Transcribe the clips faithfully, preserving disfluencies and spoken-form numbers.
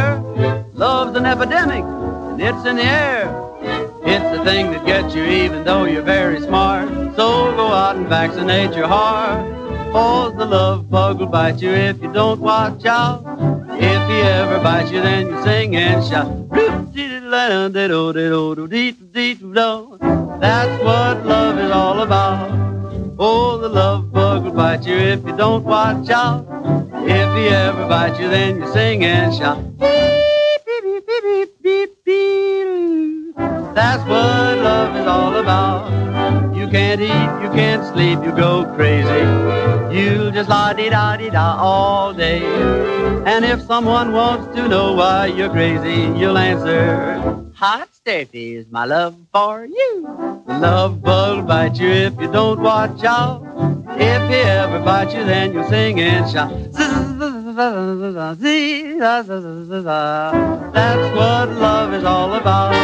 beware. Love's an epidemic, and it's in the air. It's the thing that gets you even though you're very smart. So go out and vaccinate your heart. For the love bug will bite you if you don't watch out. If he ever bites you, then you sing and shout. That's what love is all about. Oh, the love bug will bite you if you don't watch out. If he ever bites you, then you sing and shout. That's what love is all about. You can't eat, you can't sleep, you go crazy. You'll just la-di-da-di-da all day. And if someone wants to know why you're crazy, you'll answer, hot stuffy is my love for you. The love bug will bite you if you don't watch out. If he ever bites you, then you'll sing and shout. That's what love is all about.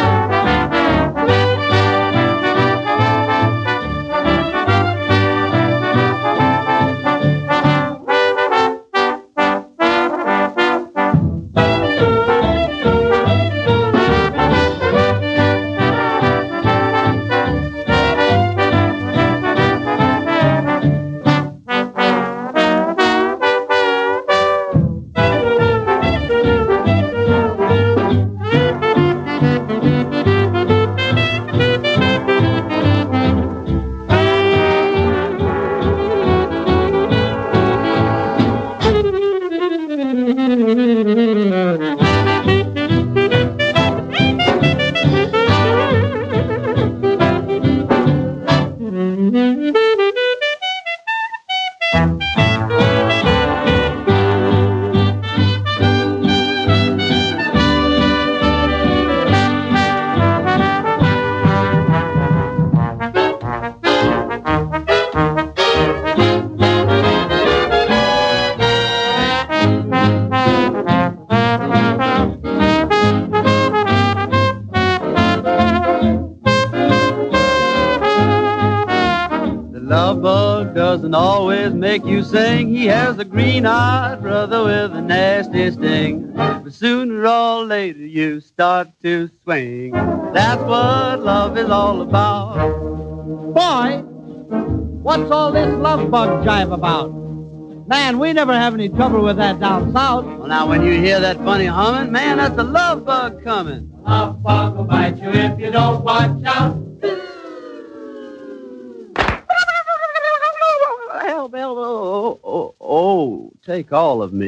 Love bug doesn't always make you sing. He has a green-eyed brother with a nasty sting. But sooner or later you start to swing. That's what love is all about. Boy, what's all this love bug jive about? Man, we never have any trouble with that down south. Well, now when you hear that funny humming, man, that's a love bug coming. Love bug will bite you if you don't watch out. Oh, oh, oh, oh, take all of me.